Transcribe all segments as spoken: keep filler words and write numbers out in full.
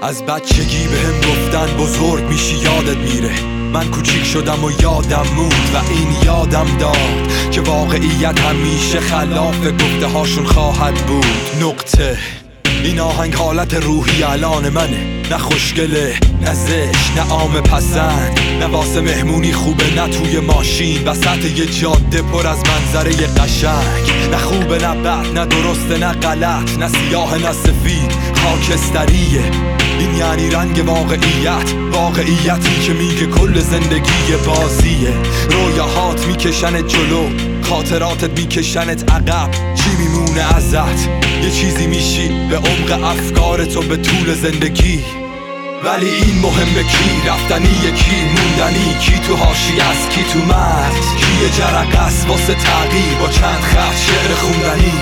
از بچگی بهم گفتن بزرگ میشی یادت میره. من کوچیک شدم و یادم موند و این یادم داد که واقعیت همیشه خلاف گفته هاشون خواهد بود. نقطه. این آهنگ حالت روحی الان منه، نه خوشگله نه زشت نه عام پسند، نه واسه مهمونی خوبه نه توی ماشین وسط یه جاده پر از منظره قشنگ، نه خوبه نه بد نه درسته نه غلط، نه سیاه نه سفید خاکستریه. این یعنی رنگ واقعیت، واقعیتی که میگه کل زندگی بازیه. رویاهات میکشنت جلو، خاطراتت میکشنت عقب، چی میمونه ازت؟ یه چیزی میشی به عمق افکارت و به طول زندگی. ولی این مهمه کی رفتنیه کی موندنی، کی تو حاشیه است کی تو مرز، کی یه جرقه است واسه تغییر با چند خط شعر خوندنی.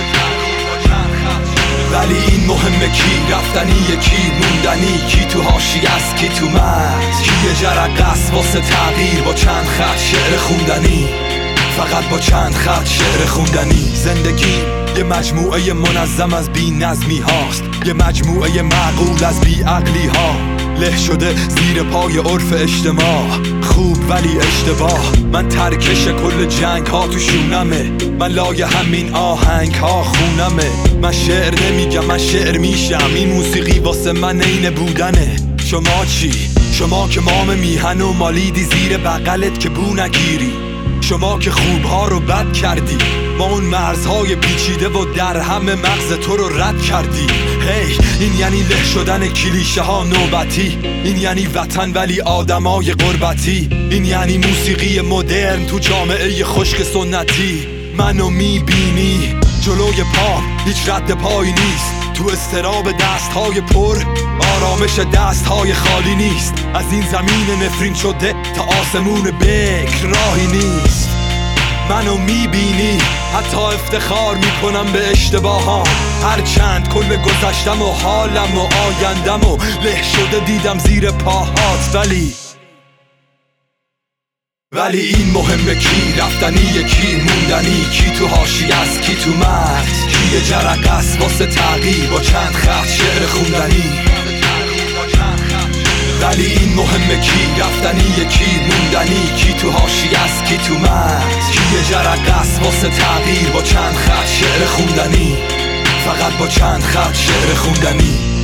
ولی این مهمه کی رفتنیه کی موندنی، کی تو حاشیه است کی تو مرز، کی یه جرقه است واسه تغییر با چند خط شعر خوندنی. فقط با چند خط شعر خوندنی. زندگی یه مجموعه منظم از بی نظمی هاست، یه مجموعه معقول از بی عقلی ها، له شده زیر پای عرف اجتماع. خوب ولی اشتباه. من ترکش کل جنگ ها تو شونمه، من لای همین آهنگ ها خونمه. من شعر نمیگم من شعر میشم، این موسیقی واسه من عین بودنه. شما چی؟ شما که مام میهن و مالیدی زیر بغلت که بو نگیری، شما که خوبها رو بد کردی، ما اون مرزهای پیچیده و در همه مغز تو رو رد کردی. هی hey, این یعنی له شدن کلیشه ها نوبتی، این یعنی وطن ولی آدمای غربتی، این یعنی موسیقی مدرن تو جامعه خشک سنتی. منو میبینی جلوی پا هیچ رد پایی نیست، تو استراب دست های پر آرامش دست های خالی نیست. از این زمین نفرین شده تا آسمون بکر راهی نیست. منو میبینی حتی افتخار میکنم به اشتباهام، هرچند کل گذشتم و حالم و آیندم و له شده دیدم زیر پاهات. ولی ولی این مهمه کی رفتنیه کی موندنی، کی تو حاشیه است کی تو مرز، کی یه جرقه است واسه تغییر با چند خط شعر خوندنی. ولی این مهمه کی رفتنیه کی موندنی، کی تو حاشیه است کی تو مرز، کی یه جرقه است واسه تغییر با چند خط شعر خوندنی. فقط با چند خط شعر خوندنی.